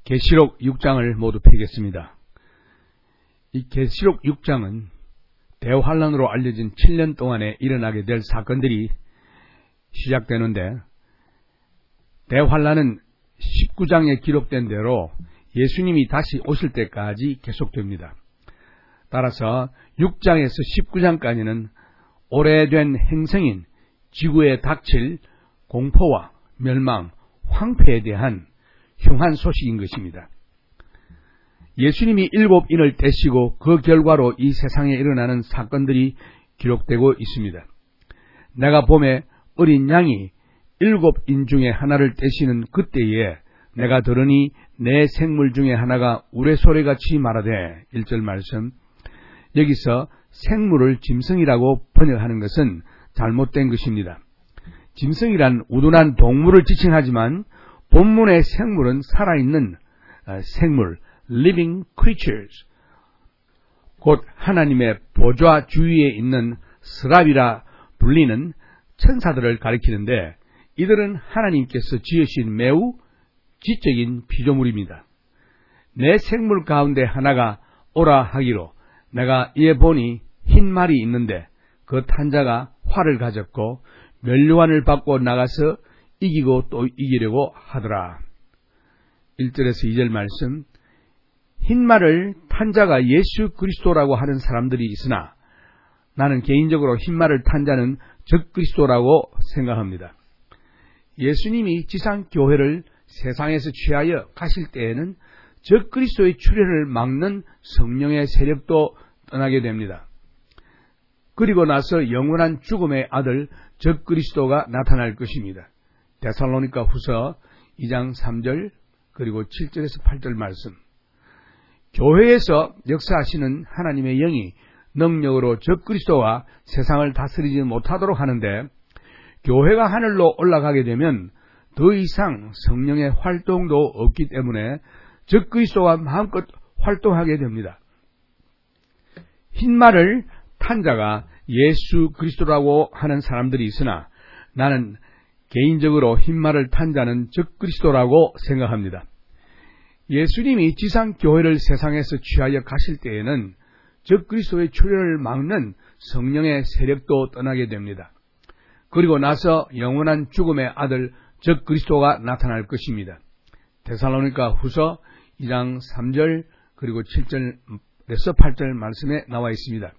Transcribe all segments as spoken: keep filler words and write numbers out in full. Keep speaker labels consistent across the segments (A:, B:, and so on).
A: 계시록 육 장을 모두 펴겠습니다. 이 계시록 육 장은 대환란으로 알려진 칠 년 동안에 일어나게 될 사건들이 시작되는데, 대환란은 십구 장에 기록된 대로 예수님이 다시 오실 때까지 계속됩니다. 따라서 육 장에서 십구 장까지는 오래된 행성인 지구에 닥칠 공포와 멸망, 황폐에 대한 흉한 소식인 것입니다. 예수님이 일곱 인을 떼시고 그 결과로 이 세상에 일어나는 사건들이 기록되고 있습니다. 내가 봄에 어린 양이 일곱 인 중에 하나를 떼시는 그때에 내가 들으니 내 생물 중에 하나가 우레소리같이 말하되, 일 절 말씀, 여기서 생물을 짐승이라고 번역하는 것은 잘못된 것입니다. 짐승이란 우둔한 동물을 지칭하지만 본문의 생물은 살아있는 생물, living creatures, 곧 하나님의 보좌 주위에 있는 스랍이라 불리는 천사들을 가리키는데, 이들은 하나님께서 지으신 매우 지적인 피조물입니다. 내 생물 가운데 하나가 오라 하기로 내가 이에 보니 흰 말이 있는데 그 탄자가 활을 가졌고 면류관을 받고 나가서 이기고 또 이기려고 하더라. 일 절에서 이 절 말씀, 흰 말을 탄 자가 예수 그리스도라고 하는 사람들이 있으나 나는 개인적으로 흰 말을 탄 자는 적그리스도라고 생각합니다. 예수님이 지상교회를 세상에서 취하여 가실 때에는 적그리스도의 출현을 막는 성령의 세력도 떠나게 됩니다. 그리고 나서 영원한 죽음의 아들 적그리스도가 나타날 것입니다. 데살로니가 후서 이 장 삼 절 그리고 칠 절에서 팔 절 말씀, 교회에서 역사하시는 하나님의 영이 능력으로 적그리스도와 세상을 다스리지 못하도록 하는데, 교회가 하늘로 올라가게 되면 더 이상 성령의 활동도 없기 때문에 적그리스도가 마음껏 활동하게 됩니다. 흰 말을 탄 자가 예수 그리스도라고 하는 사람들이 있으나 나는 개인적으로 흰 말을 탄 자는 적그리스도라고 생각합니다. 예수님이 지상교회를 세상에서 취하여 가실 때에는 적그리스도의 출현을 막는 성령의 세력도 떠나게 됩니다. 그리고 나서 영원한 죽음의 아들 적그리스도가 나타날 것입니다. 데살로니가 후서 이 장 삼 절 그리고 칠 절에서 팔 절 말씀에 나와 있습니다.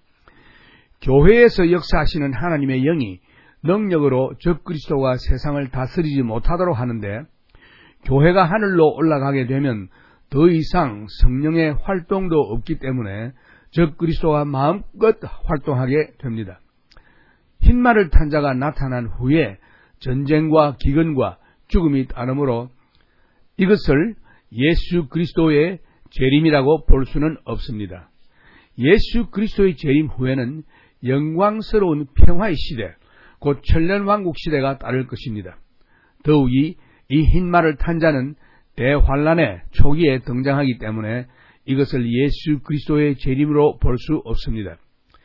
A: 교회에서 역사하시는 하나님의 영이 능력으로 적그리스도가 세상을 다스리지 못하도록 하는데, 교회가 하늘로 올라가게 되면 더 이상 성령의 활동도 없기 때문에 적그리스도가 마음껏 활동하게 됩니다. 흰 말을 탄 자가 나타난 후에 전쟁과 기근과 죽음이 따르므로 이것을 예수 그리스도의 재림이라고 볼 수는 없습니다. 예수 그리스도의 재림 후에는 영광스러운 평화의 시대, 곧 천년왕국 시대가 따를 것입니다. 더욱이 이 흰 말을 탄 자는 대환란의 초기에 등장하기 때문에 이것을 예수 그리스도의 재림으로 볼 수 없습니다.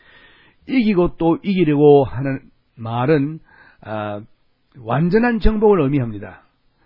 A: 이기고 또 이기려고 하는 말은 아, 완전한 정복을 의미합니다.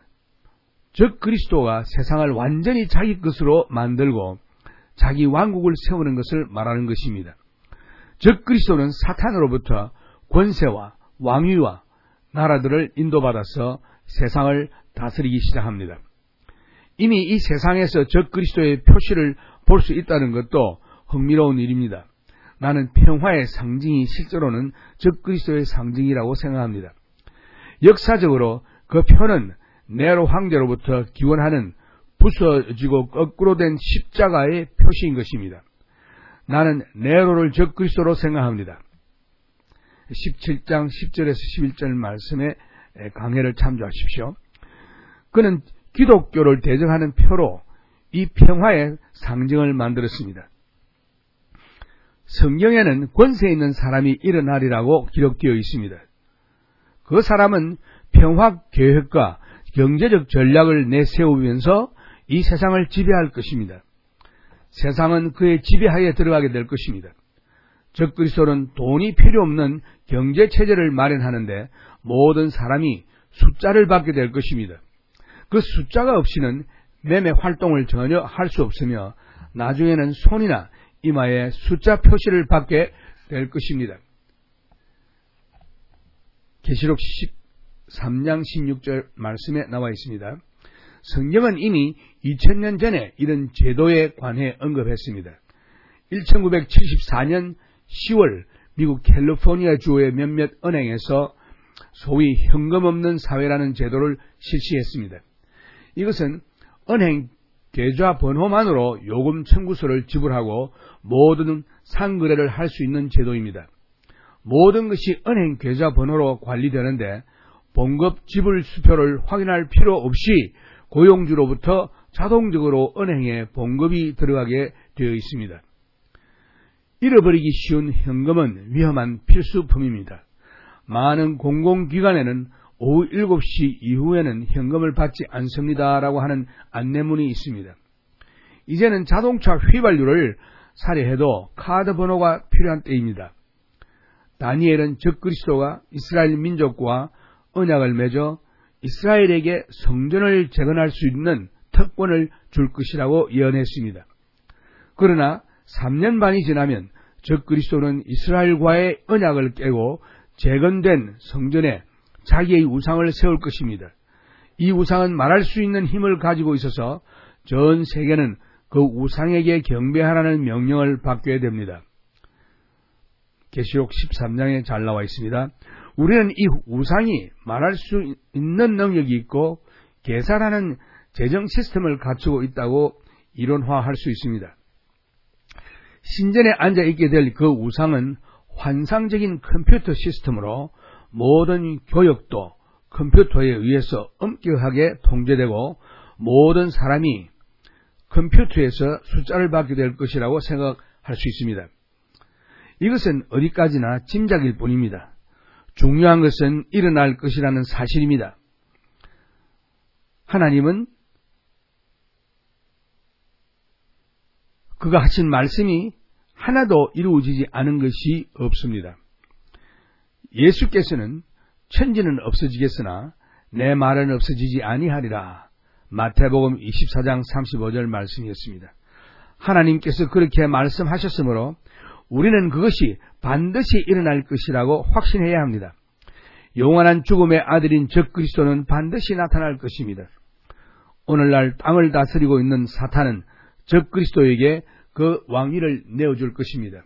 A: 즉 그리스도가 세상을 완전히 자기 것으로 만들고 자기 왕국을 세우는 것을 말하는 것입니다. 즉 그리스도는 사탄으로부터 권세와 왕위와 나라들을 인도받아서 세상을 다스리기 시작합니다. 이미 이 세상에서 적 그리스도의 표시를 볼 수 있다는 것도 흥미로운 일입니다. 나는 평화의 상징이 실제로는 적 그리스도의 상징이라고 생각합니다. 역사적으로 그 표는 네로 황제로부터 기원하는 부서지고 거꾸로 된 십자가의 표시인 것입니다. 나는 네로를 적 그리스도로 생각합니다. 십칠 장 십 절에서 십일 절 말씀에 강해를 참조하십시오. 그는 기독교를 대적하는 표로 이 평화의 상징을 만들었습니다. 성경에는 권세 있는 사람이 일어나리라고 기록되어 있습니다. 그 사람은 평화 계획과 경제적 전략을 내세우면서 이 세상을 지배할 것입니다. 세상은 그의 지배하에 들어가게 될 것입니다. 적 그리스도는 돈이 필요 없는 경제체제를 마련하는데 모든 사람이 숫자를 받게 될 것입니다. 그 숫자가 없이는 매매 활동을 전혀 할 수 없으며 나중에는 손이나 이마에 숫자 표시를 받게 될 것입니다. 계시록 십삼 장 십육 절 말씀에 나와 있습니다. 성경은 이미 이천 년 전에 이런 제도에 관해 언급했습니다. 천구백칠십사 년 시월 미국 캘리포니아 주의 몇몇 은행에서 소위 현금 없는 사회라는 제도를 실시했습니다. 이것은 은행 계좌 번호만으로 요금 청구서를 지불하고 모든 상거래를 할 수 있는 제도입니다. 모든 것이 은행 계좌 번호로 관리되는데 봉급 지불 수표를 확인할 필요 없이 고용주로부터 자동적으로 은행에 봉급이 들어가게 되어 있습니다. 잃어버리기 쉬운 현금은 위험한 필수품입니다. 많은 공공기관에는 오후 일곱 시 이후에는 현금을 받지 않습니다라고 하는 안내문이 있습니다. 이제는 자동차 휘발유를 사려 해도 카드 번호가 필요한 때입니다. 다니엘은 적그리스도가 이스라엘 민족과 언약을 맺어 이스라엘에게 성전을 재건할 수 있는 특권을 줄 것이라고 예언했습니다. 그러나 삼 년 반이 지나면 적그리스도는 이스라엘과의 언약을 깨고 재건된 성전에 자기의 우상을 세울 것입니다. 이 우상은 말할 수 있는 힘을 가지고 있어서 전 세계는 그 우상에게 경배하라는 명령을 받게 됩니다. 계시록 십삼 장에 잘 나와 있습니다. 우리는 이 우상이 말할 수 있는 능력이 있고 계산하는 재정 시스템을 갖추고 있다고 이론화할 수 있습니다. 신전에 앉아 있게 될 그 우상은 환상적인 컴퓨터 시스템으로 모든 교역도 컴퓨터에 의해서 엄격하게 통제되고 모든 사람이 컴퓨터에서 숫자를 받게 될 것이라고 생각할 수 있습니다. 이것은 어디까지나 짐작일 뿐입니다. 중요한 것은 일어날 것이라는 사실입니다. 하나님은 그가 하신 말씀이 하나도 이루어지지 않은 것이 없습니다. 예수께서는 천지는 없어지겠으나 내 말은 없어지지 아니하리라. 마태복음 이십사 장 삼십오 절 말씀이었습니다. 하나님께서 그렇게 말씀하셨으므로 우리는 그것이 반드시 일어날 것이라고 확신해야 합니다. 영원한 죽음의 아들인 적그리스도는 반드시 나타날 것입니다. 오늘날 땅을 다스리고 있는 사탄은 적그리스도에게 그 왕위를 내어줄 것입니다.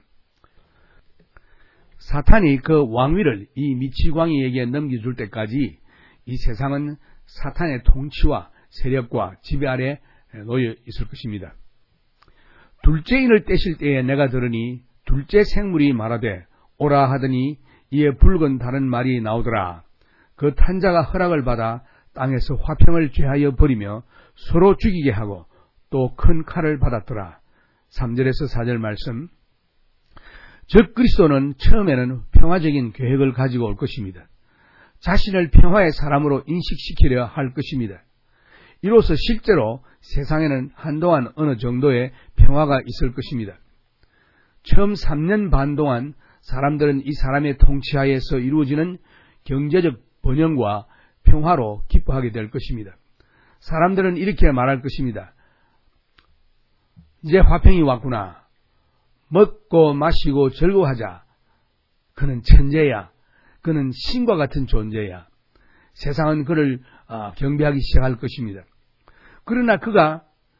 A: 사탄이 그 왕위를 이 미치광이에게 넘겨줄 때까지 이 세상은 사탄의 통치와 세력과 지배 아래 놓여 있을 것입니다. 둘째인을 떼실 때에 내가 들으니 둘째 생물이 말하되 오라 하더니 이에 붉은 다른 말이 나오더라. 그 탄자가 허락을 받아 땅에서 화평을 죄하여 버리며 서로 죽이게 하고 또 큰 칼을 받았더라. 삼 절에서 사 절 말씀. 적그리스도는 처음에는 평화적인 계획을 가지고 올 것입니다. 자신을 평화의 사람으로 인식시키려 할 것입니다. 이로써 실제로 세상에는 한동안 어느 정도의 평화가 있을 것입니다. 처음 삼 년 반 동안 사람들은 이 사람의 통치하에서 이루어지는 경제적 번영과 평화로 기뻐하게 될 것입니다. 사람들은 이렇게 말할 것입니다. 이제 화평이 왔구나. 먹고 마시고 즐거워하자. 그는 천재야. 그는 신과 같은 존재야. 세상은 그를 경배하기 시작할 것입니다. 그러나 그가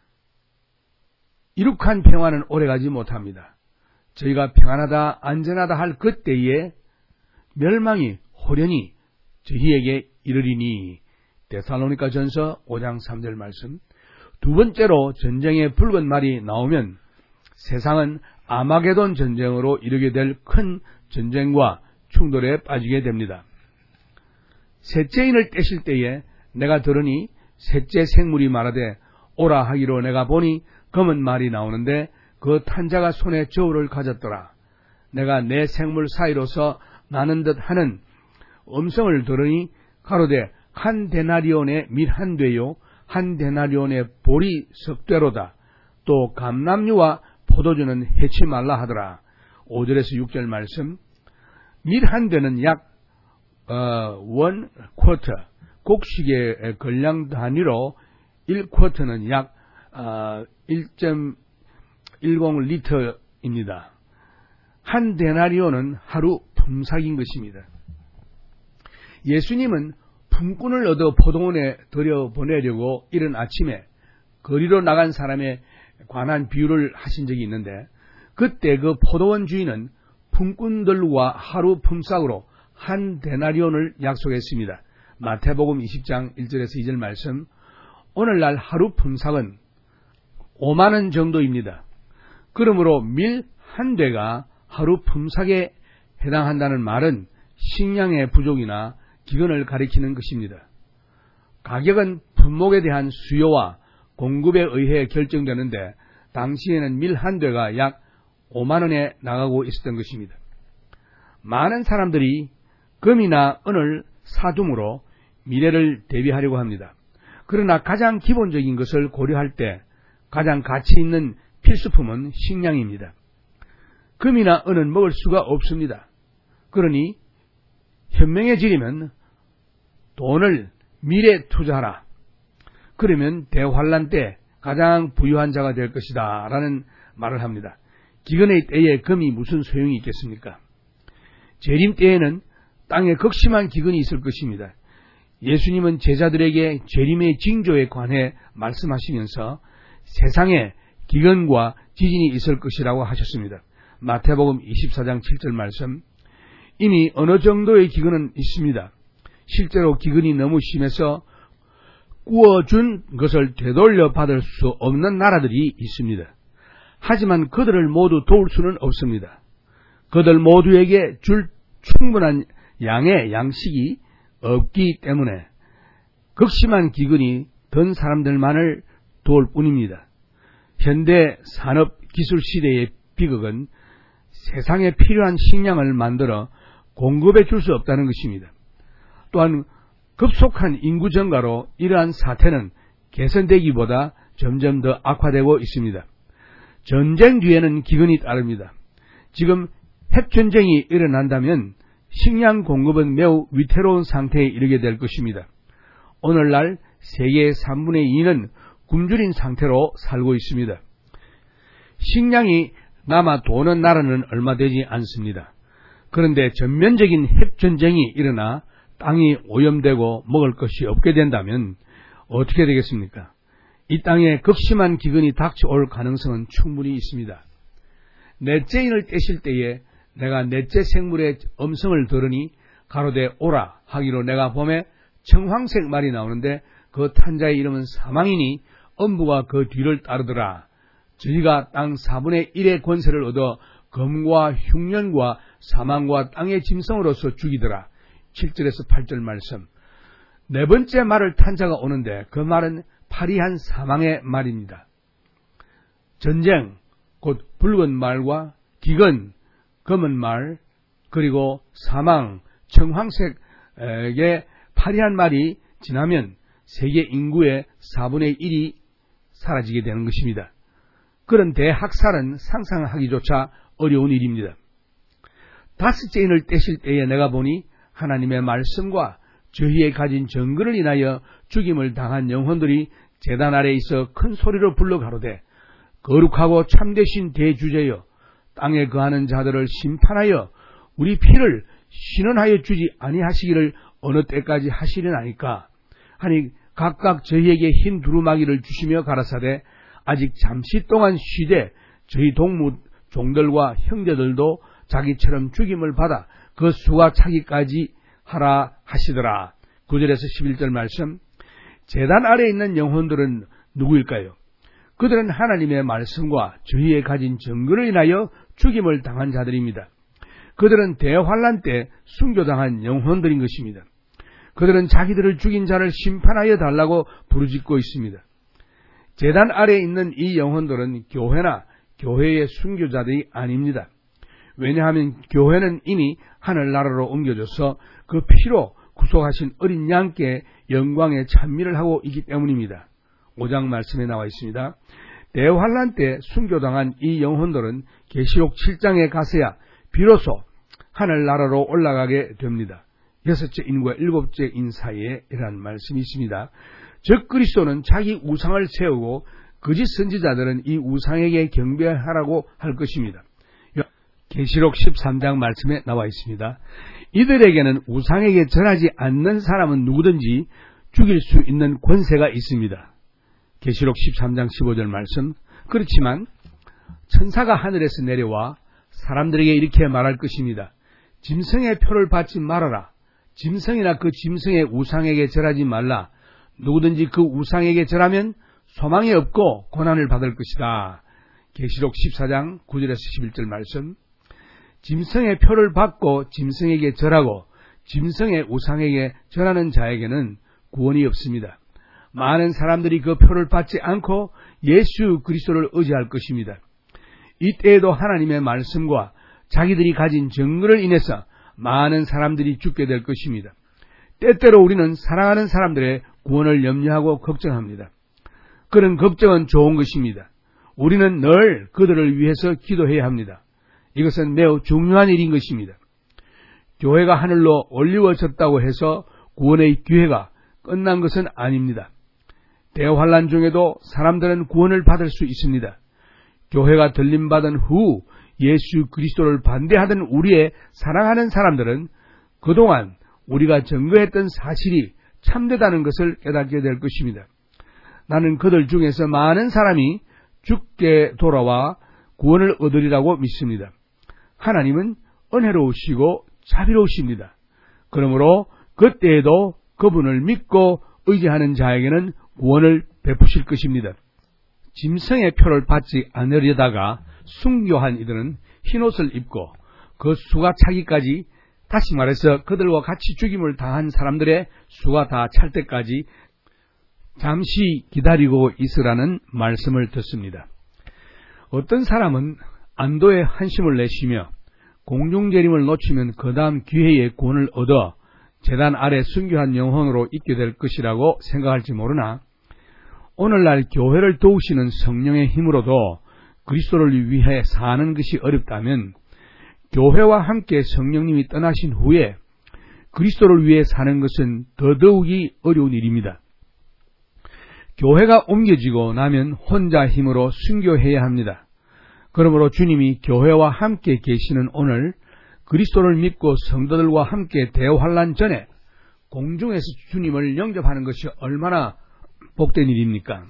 A: 이룩한 평화는 오래가지 못합니다. 저희가 평안하다 안전하다 할 그때에 멸망이 호련히 저희에게 이르리니. 데살로니가 전서 오 장 삼 절 말씀. 두 번째로 전쟁의 붉은 말이 나오면 세상은 아마게돈 전쟁으로 이르게 될 큰 전쟁과 충돌에 빠지게 됩니다. 셋째인을 떼실 때에 내가 들으니 셋째 생물이 말하되 오라 하기로 내가 보니 검은 말이 나오는데 그 탄자가 손에 저울을 가졌더라. 내가 내 생물 사이로서 나는 듯 하는 음성을 들으니 가로되 한 데나리온의 밀 한 되요 한 데나리온의 보리 석 되로다. 또 감람류와 포도주는 해치 말라 하더라. 오 절에서 육 절 말씀. 밀 한 되는 약 원 쿼터, 곡식의 걸량 단위로 일 쿼터는 약 일 점 일공 리터입니다. 한 데나리온은 하루 품삯인 것입니다. 예수님은 품꾼을 얻어 포도원에 들여보내려고 이른 아침에 거리로 나간 사람에 관한 비유를 하신 적이 있는데, 그때 그 포도원 주인은 품꾼들과 하루 품삯으로 한 데나리온을 약속했습니다. 마태복음 이십 장 일 절에서 이 절 말씀, 오늘날 하루 품삯은 오만 원 정도입니다. 그러므로 밀 한 대가 하루 품삯에 해당한다는 말은 식량의 부족이나 기근을 가리키는 것입니다. 가격은 품목에 대한 수요와 공급에 의해 결정되는데, 당시에는 밀 한 대가 약 오만 원에 나가고 있었던 것입니다. 많은 사람들이 금이나 은을 사둠으로 미래를 대비하려고 합니다. 그러나 가장 기본적인 것을 고려할 때 가장 가치 있는 필수품은 식량입니다. 금이나 은은 먹을 수가 없습니다. 그러니 현명해지려면 돈을 미래 투자하라. 그러면 대환란 때 가장 부유한 자가 될 것이다 라는 말을 합니다. 기근의 때에 금이 무슨 소용이 있겠습니까? 재림 때에는 땅에 극심한 기근이 있을 것입니다. 예수님은 제자들에게 재림의 징조에 관해 말씀하시면서 세상에 기근과 지진이 있을 것이라고 하셨습니다. 마태복음 이십사 장 칠 절 말씀, 이미 어느 정도의 기근은 있습니다. 실제로 기근이 너무 심해서 구워준 것을 되돌려 받을 수 없는 나라들이 있습니다. 하지만 그들을 모두 도울 수는 없습니다. 그들 모두에게 줄 충분한 양의 양식이 없기 때문에 극심한 기근이 든 사람들만을 도울 뿐입니다. 현대 산업 기술 시대의 비극은 세상에 필요한 식량을 만들어 공급해 줄 수 없다는 것입니다. 또한 급속한 인구 증가로 이러한 사태는 개선되기보다 점점 더 악화되고 있습니다. 전쟁 뒤에는 기근이 따릅니다. 지금 핵전쟁이 일어난다면 식량 공급은 매우 위태로운 상태에 이르게 될 것입니다. 오늘날 세계의 삼분의 이는 굶주린 상태로 살고 있습니다. 식량이 남아 도는 나라는 얼마 되지 않습니다. 그런데 전면적인 핵전쟁이 일어나 땅이 오염되고 먹을 것이 없게 된다면 어떻게 되겠습니까? 이 땅에 극심한 기근이 닥쳐올 가능성은 충분히 있습니다. 넷째 인을 떼실 때에 내가 넷째 생물의 음성을 들으니 가로되 오라 하기로 내가 봄에 청황색 말이 나오는데 그 탄자의 이름은 사망이니 엄부가 그 뒤를 따르더라. 저희가 땅 사분의 일의 권세를 얻어 검과 흉년과 사망과 땅의 짐승으로서 죽이더라. 칠 절에서 팔 절 말씀. 네 번째 말을 탄 자가 오는데 그 말은 파리한 사망의 말입니다. 전쟁, 곧 붉은 말과 기근, 검은 말, 그리고 사망, 청황색의 파리한 말이 지나면 세계 인구의 사분의 일이 사라지게 되는 것입니다. 그런 대학살은 상상하기조차 어려운 일입니다. 다섯째 인을 떼실 때에 내가 보니 하나님의 말씀과 저희의 가진 증거를 인하여 죽임을 당한 영혼들이 제단 아래에 있어 큰 소리로 불러 가로되 거룩하고 참되신 대주제여 땅에 거하는 자들을 심판하여 우리 피를 신원하여 주지 아니하시기를 어느 때까지 하시려나이까 하니 각각 저희에게 흰 두루마기를 주시며 가라사대 아직 잠시 동안 쉬되 저희 동무 종들과 형제들도 자기처럼 죽임을 받아 그 수가 차기까지 하라 하시더라. 구 절에서 십일 절 말씀. 제단 아래에 있는 영혼들은 누구일까요? 그들은 하나님의 말씀과 저희의 가진 증거를 인하여 죽임을 당한 자들입니다. 그들은 대환란 때 순교당한 영혼들인 것입니다. 그들은 자기들을 죽인 자를 심판하여 달라고 부르짖고 있습니다. 제단 아래에 있는 이 영혼들은 교회나 교회의 순교자들이 아닙니다. 왜냐하면 교회는 이미 하늘나라로 옮겨져서 그 피로 구속하신 어린 양께 영광의 찬미를 하고 있기 때문입니다. 오 장 말씀에 나와 있습니다. 대환란 때 순교당한 이 영혼들은 계시록 칠 장에 가서야 비로소 하늘나라로 올라가게 됩니다. 여섯째 인과 일곱째 인 사이에 이라는 말씀이 있습니다. 즉 그리스도는 자기 우상을 세우고 거짓 선지자들은 이 우상에게 경배하라고 할 것입니다. 계시록 십삼 장 말씀에 나와 있습니다. 이들에게는 우상에게 절하지 않는 사람은 누구든지 죽일 수 있는 권세가 있습니다. 계시록 십삼 장 십오 절 말씀. 그렇지만 천사가 하늘에서 내려와 사람들에게 이렇게 말할 것입니다. 짐승의 표를 받지 말아라. 짐승이나 그 짐승의 우상에게 절하지 말라. 누구든지 그 우상에게 절하면 소망이 없고 고난을 받을 것이다. 계시록 십사 장 구 절에서 십일 절 말씀. 짐승의 표를 받고 짐승에게 절하고 짐승의 우상에게 절하는 자에게는 구원이 없습니다. 많은 사람들이 그 표를 받지 않고 예수 그리스도를 의지할 것입니다. 이때에도 하나님의 말씀과 자기들이 가진 증거를 인해서 많은 사람들이 죽게 될 것입니다. 때때로 우리는 사랑하는 사람들의 구원을 염려하고 걱정합니다. 그런 걱정은 좋은 것입니다. 우리는 늘 그들을 위해서 기도해야 합니다. 이것은 매우 중요한 일인 것입니다. 교회가 하늘로 올리워졌다고 해서 구원의 기회가 끝난 것은 아닙니다. 대환란 중에도 사람들은 구원을 받을 수 있습니다. 교회가 들림받은 후 예수 그리스도를 반대하던 우리의 사랑하는 사람들은 그동안 우리가 증거했던 사실이 참되다는 것을 깨닫게 될 것입니다. 나는 그들 중에서 많은 사람이 죽게 돌아와 구원을 얻으리라고 믿습니다. 하나님은 은혜로우시고 자비로우십니다. 그러므로 그때에도 그분을 믿고 의지하는 자에게는 구원을 베푸실 것입니다. 짐승의 표를 받지 않으려다가 순교한 이들은 흰옷을 입고 그 수가 차기까지, 다시 말해서 그들과 같이 죽임을 당한 사람들의 수가 다 찰 때까지 잠시 기다리고 있으라는 말씀을 듣습니다. 어떤 사람은 안도의 한심을 내쉬며 공중재림을 놓치면 그 다음 기회에 구원을 얻어 제단 아래 순교한 영혼으로 있게 될 것이라고 생각할지 모르나, 오늘날 교회를 도우시는 성령의 힘으로도 그리스도를 위해 사는 것이 어렵다면 교회와 함께 성령님이 떠나신 후에 그리스도를 위해 사는 것은 더더욱이 어려운 일입니다. 교회가 옮겨지고 나면 혼자 힘으로 순교해야 합니다. 그러므로 주님이 교회와 함께 계시는 오늘 그리스도를 믿고 성도들과 함께 대환란 전에 공중에서 주님을 영접하는 것이 얼마나 복된 일입니까?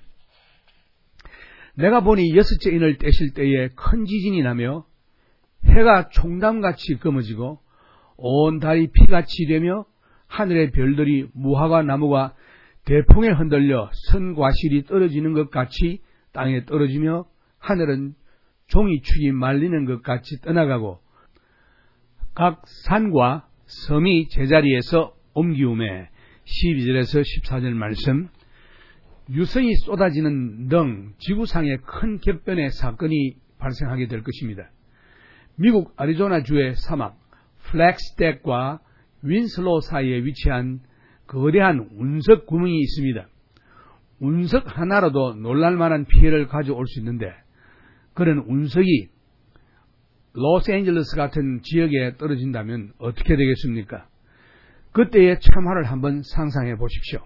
A: 내가 보니 여섯째 인을 떼실 때에 큰 지진이 나며 해가 총담같이 검어지고 온 달이 피같이 되며 하늘의 별들이 무화과 나무가 대풍에 흔들려 선과실이 떨어지는 것 같이 땅에 떨어지며 하늘은 종이축이 말리는 것 같이 떠나가고 각 산과 섬이 제자리에서 옮기우매 십이 절에서 십사 절 말씀. 유성이 쏟아지는 등 지구상의 큰 격변의 사건이 발생하게 될 것입니다. 미국 애리조나주의 사막 플렉스텍과 윈슬로 사이에 위치한 거대한 운석 구멍이 있습니다. 운석 하나로도 놀랄만한 피해를 가져올 수 있는데, 그런 운석이 로스앤젤레스 같은 지역에 떨어진다면 어떻게 되겠습니까? 그때의 참화를 한번 상상해 보십시오.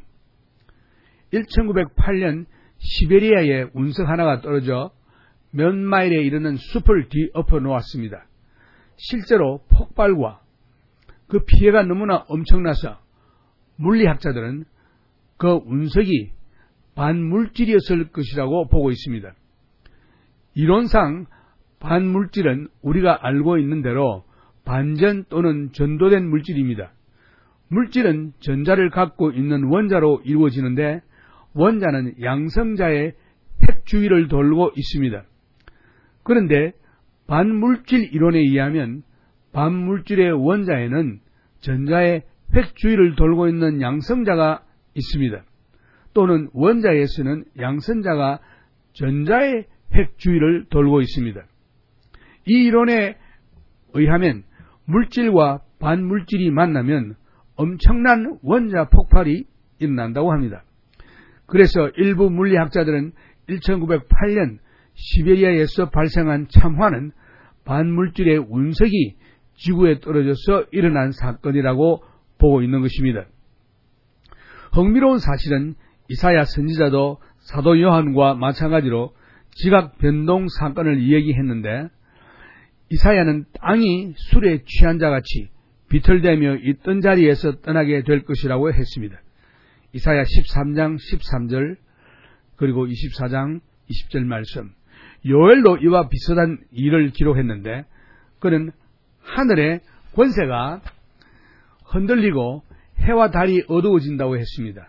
A: 천구백팔 년 시베리아에 운석 하나가 떨어져 몇 마일에 이르는 숲을 뒤엎어 놓았습니다. 실제로 폭발과 그 피해가 너무나 엄청나서 물리학자들은 그 운석이 반물질이었을 것이라고 보고 있습니다. 이론상 반물질은 우리가 알고 있는 대로 반전 또는 전도된 물질입니다. 물질은 전자를 갖고 있는 원자로 이루어지는데 원자는 양성자의 핵 주위를 돌고 있습니다. 그런데 반물질 이론에 의하면 반물질의 원자에는 전자의 핵 주위를 돌고 있는 양성자가 있습니다. 또는 원자에서는 양성자가 전자의 핵 주위를 돌고 있습니다. 이 이론에 의하면 물질과 반물질이 만나면 엄청난 원자 폭발이 일어난다고 합니다. 그래서 일부 물리학자들은 천구백팔 년 시베리아에서 발생한 참화는 반물질의 운석이 지구에 떨어져서 일어난 사건이라고 보고 있는 것입니다. 흥미로운 사실은 이사야 선지자도 사도 요한과 마찬가지로 지각 변동 사건을 이야기했는데 이사야는 땅이 술에 취한 자같이 비틀대며 있던 자리에서 떠나게 될 것이라고 했습니다. 이사야 십삼 장 십삼 절 그리고 이십사 장 이십 절 말씀. 요엘도 이와 비슷한 일을 기록했는데 그는 하늘의 권세가 흔들리고 해와 달이 어두워진다고 했습니다.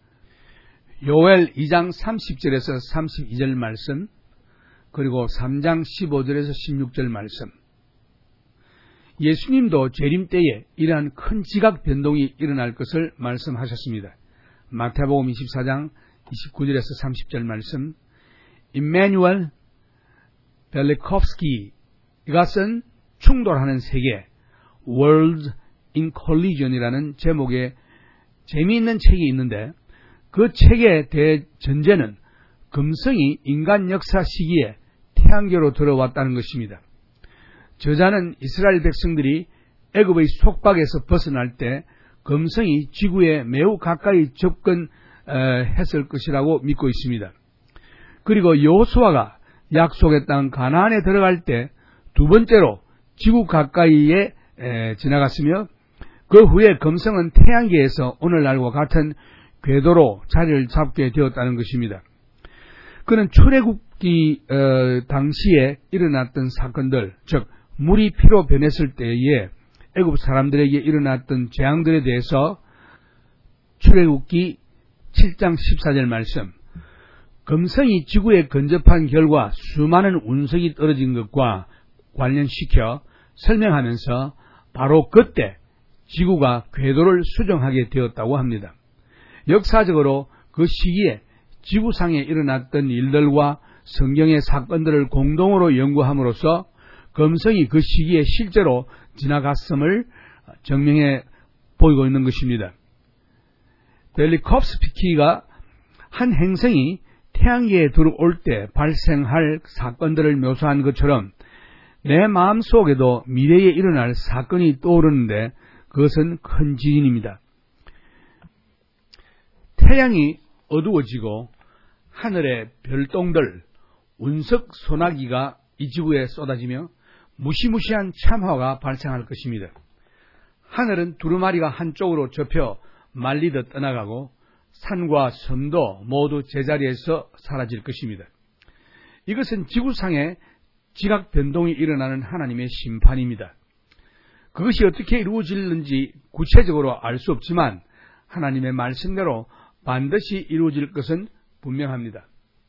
A: 요엘 이 장 삼십 절에서 삼십이 절 말씀 그리고 삼 장 십오 절에서 십육 절 말씀. 예수님도 재림 때에 이러한 큰 지각 변동이 일어날 것을 말씀하셨습니다. 마태복음 이십사 장 이십구 절에서 삼십 절 말씀. 임마누엘 벨리콥스키가 쓴 충돌하는 세계 World in Collision이라는 제목의 재미있는 책이 있는데 그 책의 대전제는 금성이 인간 역사 시기에 태양계로 들어왔다는 것입니다. 저자는 이스라엘 백성들이 애굽의 속박에서 벗어날 때 금성이 지구에 매우 가까이 접근했을 것이라고 믿고 있습니다. 그리고 여호수아가 약속의 땅 가나안에 들어갈 때 두 번째로 지구 가까이에 지나갔으며 그 후에 금성은 태양계에서 오늘날과 같은 궤도로 자리를 잡게 되었다는 것입니다. 그는 출애굽기 어, 당시에 일어났던 사건들, 즉 물이 피로 변했을 때에 애굽 사람들에게 일어났던 재앙들에 대해서 출애굽기 칠 장 십사 절 말씀, 금성이 지구에 근접한 결과 수많은 운석이 떨어진 것과 관련시켜 설명하면서 바로 그때 지구가 궤도를 수정하게 되었다고 합니다. 역사적으로 그 시기에 지구상에 일어났던 일들과 성경의 사건들을 공동으로 연구함으로써 금성이 그 시기에 실제로 지나갔음을 증명해 보이고 있는 것입니다. 벨리콥스키가 한 행성이 태양계에 들어올 때 발생할 사건들을 묘사한 것처럼 내 마음속에도 미래에 일어날 사건이 떠오르는데 그것은 큰 지진입니다. 태양이 어두워지고 하늘의 별똥들, 운석 소나기가 이 지구에 쏟아지며 무시무시한 참화가 발생할 것입니다. 하늘은 두루마리가 한쪽으로 접혀 말리듯 떠나가고 산과 섬도 모두 제자리에서 사라질 것입니다. 이것은 지구상에 지각 변동이 일어나는 하나님의 심판입니다. 그것이 어떻게 이루어질는지 구체적으로 알 수 없지만 하나님의 말씀대로 반드시 이루어질 것은 분명합니다.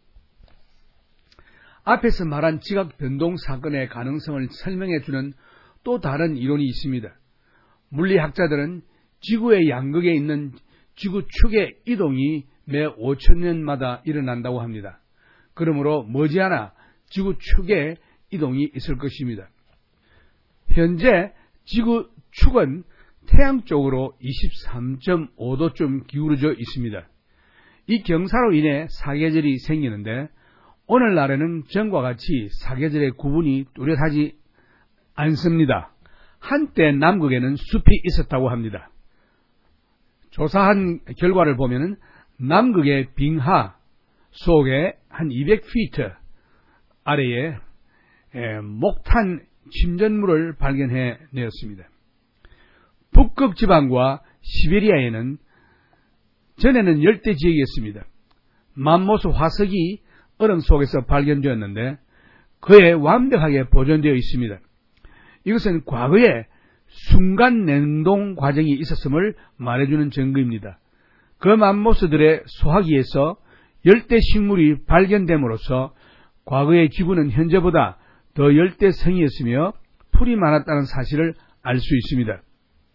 A: 앞에서 말한 지각 변동 사건의 가능성을 설명해 주는 또 다른 이론이 있습니다. 물리학자들은 지구의 양극에 있는 지구 축의 이동이 매 오천 년마다 일어난다고 합니다. 그러므로 머지않아 지구 축의 이동이 있을 것입니다. 현재 지구 축은 태양 쪽으로 이십삼 점 오 도쯤 기울어져 있습니다. 이 경사로 인해 사계절이 생기는데 오늘날에는 전과 같이 사계절의 구분이 뚜렷하지 않습니다. 한때 남극에는 숲이 있었다고 합니다. 조사한 결과를 보면 남극의 빙하 속에 한 이백 피트 아래에 목탄 침전물을 발견해 내었습니다. 북극 지방과 시베리아에는 전에는 열대 지역이었습니다. 맘모스 화석이 얼음 속에서 발견되었는데 그에 완벽하게 보존되어 있습니다. 이것은 과거에 순간 냉동 과정이 있었음을 말해주는 증거입니다. 그 맘모스들의 소화기에서 열대 식물이 발견됨으로써 과거의 지구는 현재보다 더 열대성이었으며 풀이 많았다는 사실을 알 수 있습니다.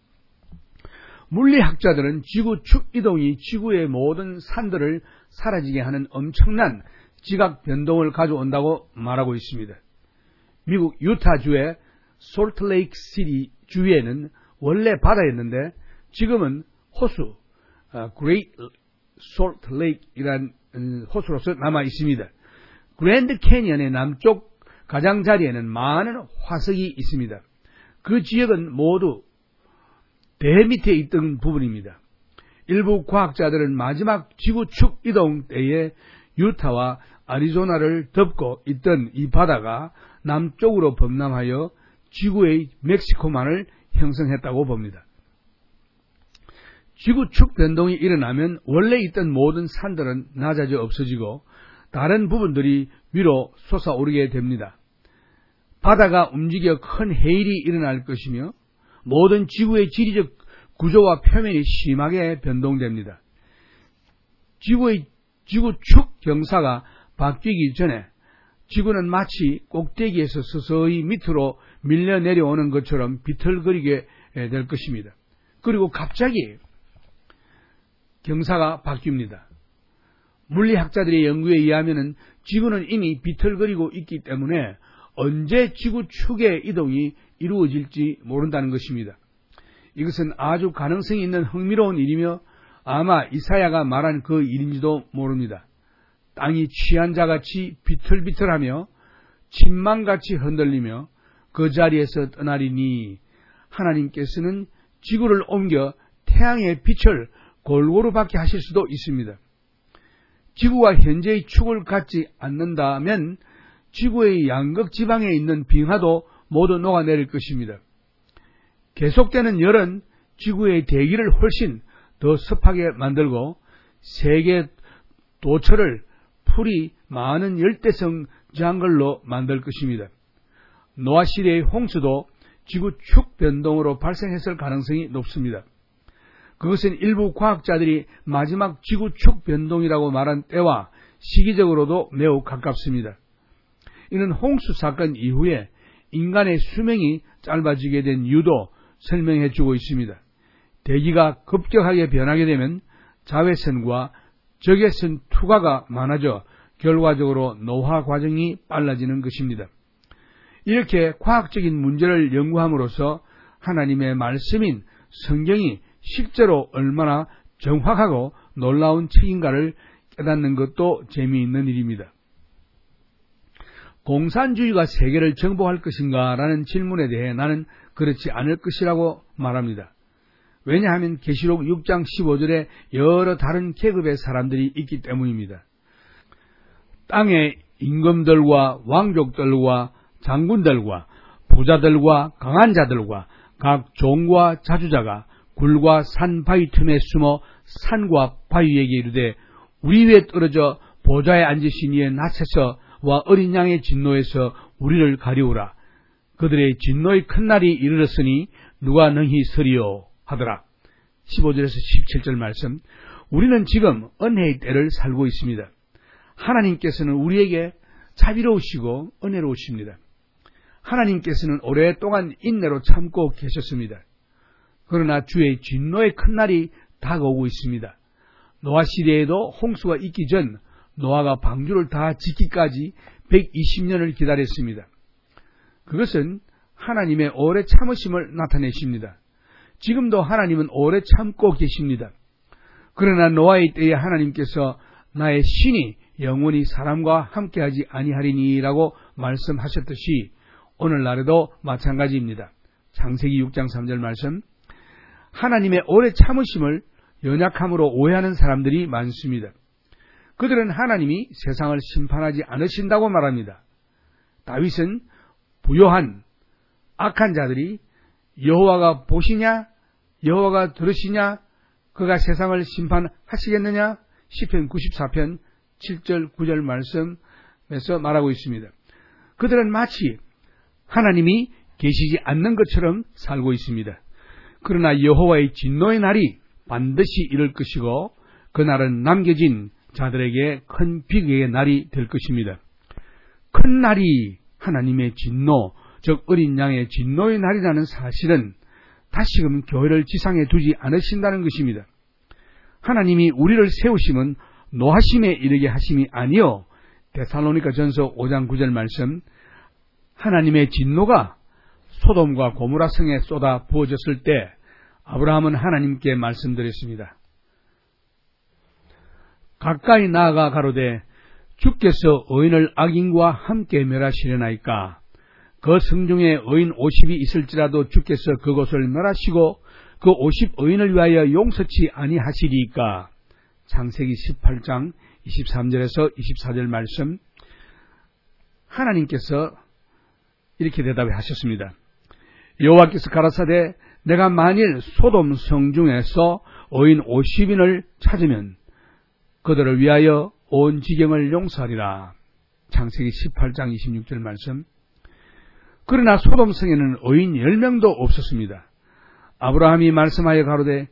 A: 물리학자들은 지구 축 이동이 지구의 모든 산들을 사라지게 하는 엄청난 지각 변동을 가져온다고 말하고 있습니다. 미국 유타주의 솔트레이크 시티 주위에는 원래 바다였는데 지금은 호수, 그레이트 솔트 레이크이라는 호수로서 남아 있습니다. 그랜드 캐니언의 남쪽 가장자리에는 많은 화석이 있습니다. 그 지역은 모두 배 밑에 있던 부분입니다. 일부 과학자들은 마지막 지구축 이동 때에 유타와 아리조나를 덮고 있던 이 바다가 남쪽으로 범람하여 지구의 멕시코만을 형성했다고 봅니다. 지구축 변동이 일어나면 원래 있던 모든 산들은 낮아져 없어지고 다른 부분들이 위로 솟아오르게 됩니다. 바다가 움직여 큰 해일이 일어날 것이며 모든 지구의 지리적 구조와 표면이 심하게 변동됩니다. 지구의 지구축 경사가 바뀌기 전에 지구는 마치 꼭대기에서 서서히 밑으로 밀려 내려오는 것처럼 비틀거리게 될 것입니다. 그리고 갑자기 경사가 바뀝니다. 물리학자들의 연구에 의하면 지구는 이미 비틀거리고 있기 때문에 언제 지구축의 이동이 이루어질지 모른다는 것입니다. 이것은 아주 가능성이 있는 흥미로운 일이며 아마 이사야가 말한 그 일인지도 모릅니다. 땅이 취한 자같이 비틀비틀하며 침망같이 흔들리며 그 자리에서 떠나리니 하나님께서는 지구를 옮겨 태양의 빛을 골고루 받게 하실 수도 있습니다. 지구가 현재의 축을 갖지 않는다면 지구의 양극 지방에 있는 빙하도 모두 녹아내릴 것입니다. 계속되는 열은 지구의 대기를 훨씬 더 습하게 만들고 세계 도처를 풀이 많은 열대성 장글로 만들 것입니다. 노아 시대의 홍수도 지구축 변동으로 발생했을 가능성이 높습니다. 그것은 일부 과학자들이 마지막 지구축 변동이라고 말한 때와 시기적으로도 매우 가깝습니다. 이는 홍수 사건 이후에 인간의 수명이 짧아지게 된 이유도 설명해 주고 있습니다. 대기가 급격하게 변하게 되면 자외선과 적외선 투과가 많아져 결과적으로 노화 과정이 빨라지는 것입니다. 이렇게 과학적인 문제를 연구함으로써 하나님의 말씀인 성경이 실제로 얼마나 정확하고 놀라운 책인가를 깨닫는 것도 재미있는 일입니다. 공산주의가 세계를 정복할 것인가 라는 질문에 대해 나는 그렇지 않을 것이라고 말합니다. 왜냐하면 계시록 육 장 십오 절에 여러 다른 계급의 사람들이 있기 때문입니다. 땅의 임금들과 왕족들과 장군들과 부자들과 강한 자들과 각 종과 자주자가 굴과 산 바위 틈에 숨어 산과 바위에게 이르되 우리 위에 떨어져 보좌에 앉으신 이의 낯에서 와 어린 양의 진노에서 우리를 가리우라. 그들의 진노의 큰 날이 이르렀으니 누가 능히 서리요 하더라. 십오 절에서 십칠 절 말씀. 우리는 지금 은혜의 때를 살고 있습니다. 하나님께서는 우리에게 자비로우시고 은혜로우십니다. 하나님께서는 오랫동안 인내로 참고 계셨습니다. 그러나 주의 진노의 큰 날이 다가오고 있습니다. 노아 시대에도 홍수가 있기 전 노아가 방주를 다 짓기까지 백이십 년을 기다렸습니다. 그것은 하나님의 오래 참으심을 나타내십니다. 지금도 하나님은 오래 참고 계십니다. 그러나 노아의 때에 하나님께서 나의 신이 영원히 사람과 함께하지 아니하리니라고 말씀하셨듯이 오늘날에도 마찬가지입니다. 창세기 육 장 삼 절 말씀. 하나님의 오래 참으심을 연약함으로 오해하는 사람들이 많습니다. 그들은 하나님이 세상을 심판하지 않으신다고 말합니다. 다윗은 부요한 악한 자들이 여호와가 보시냐? 여호와가 들으시냐? 그가 세상을 심판하시겠느냐? 시편 구십사 편 칠 절 구 절 말씀에서 말하고 있습니다. 그들은 마치 하나님이 계시지 않는 것처럼 살고 있습니다. 그러나 여호와의 진노의 날이 반드시 이를 것이고 그날은 남겨진 자들에게 큰 비극의 날이 될 것입니다. 큰 날이 하나님의 진노, 즉 어린 양의 진노의 날이라는 사실은 다시금 교회를 지상에 두지 않으신다는 것입니다. 하나님이 우리를 세우심은 노하심에 이르게 하심이 아니요 데살로니가 전서 오 장 구 절 말씀. 하나님의 진노가 소돔과 고모라 성에 쏟아 부어졌을 때 아브라함은 하나님께 말씀드렸습니다. 가까이 나아가 가로되 주께서 의인을 악인과 함께 멸하시려나이까. 그 성중에 의인 오십이 있을지라도 주께서 그곳을 멸하시고 그 오십 의인을 위하여 용서치 아니하시리이까. 창세기 십팔 장 이십삼 절에서 이십사 절 말씀, 하나님께서 이렇게 대답해 하셨습니다. 여호와께서 가라사대 내가 만일 소돔 성중에서 어인 오십 인을 찾으면 그들을 위하여 온 지경을 용서하리라. 창세기 십팔 장 이십육 절 말씀. 그러나 소돔 성에는 어인 열 명도 없었습니다. 아브라함이 말씀하여 가로되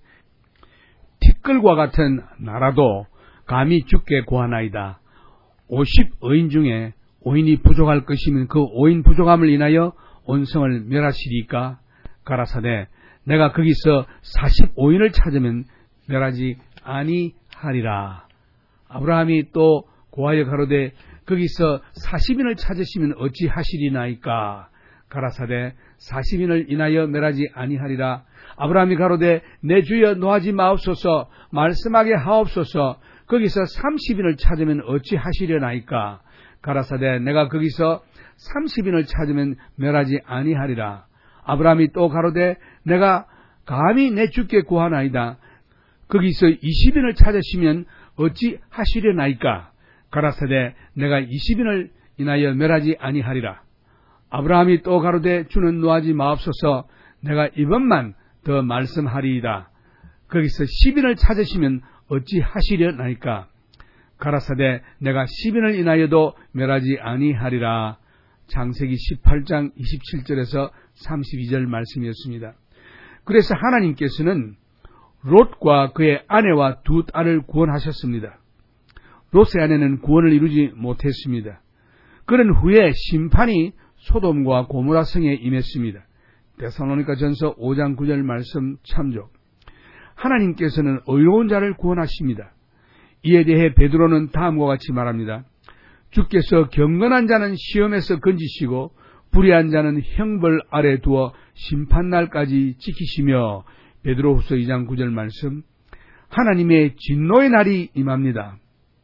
A: 티끌과 같은 나라도 감히 주께 구하나이다. 오십 어인 중에 오인이 부족할 것이면 그 오인 부족함을 인하여 온 성을 멸하시리까? 가라사대 내가 거기서 사십오 인을 찾으면 멸하지 아니하리라. 아브라함이 또 고하여 가로되 거기서 사십 인을 찾으시면 어찌 하시리나이까? 가라사대 사십 인을 인하여 멸하지 아니하리라. 아브라함이 가로되 내 주여 노하지 마옵소서, 말씀하게 하옵소서. 거기서 삼십 인을 찾으면 어찌 하시려나이까? 가라사대 내가 거기서 삼십 인을 찾으면 멸하지 아니하리라. 아브라함이 또 가로되 내가 감히 내 주께 구하나이다. 거기서 이십 인을 찾으시면 어찌 하시려나이까? 가라사대 내가 이십 인을 인하여 멸하지 아니하리라. 아브라함이 또 가로되 주는 노하지 마옵소서, 내가 이번만 더 말씀하리이다. 거기서 십 인을 찾으시면 어찌 하시려나이까? 가라사대 내가 십 인을 인하여도 멸하지 아니하리라. 창세기 십팔 장 이십칠 절에서 삼십이 절 말씀이었습니다. 그래서 하나님께서는 롯과 그의 아내와 두 딸을 구원하셨습니다. 롯의 아내는 구원을 이루지 못했습니다. 그런 후에 심판이 소돔과 고모라 성에 임했습니다. 데살로니가 전서 오 장 구 절 말씀 참조. 하나님께서는 의로운 자를 구원하십니다. 이에 대해 베드로는 다음과 같이 말합니다. 주께서 경건한 자는 시험에서 건지시고 불의한 자는 형벌 아래 두어 심판날까지 지키시며. 베드로후서 이 장 구 절 말씀. 하나님의 진노의 날이 임합니다.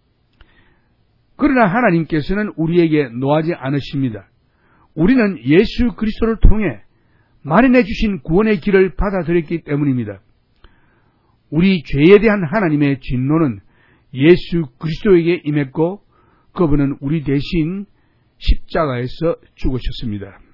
A: 그러나 하나님께서는 우리에게 노하지 않으십니다. 우리는 예수 그리스도를 통해 마련해 주신 구원의 길을 받아들였기 때문입니다. 우리 죄에 대한 하나님의 진노는 예수 그리스도에게 임했고 그분은 우리 대신 십자가에서 죽으셨습니다.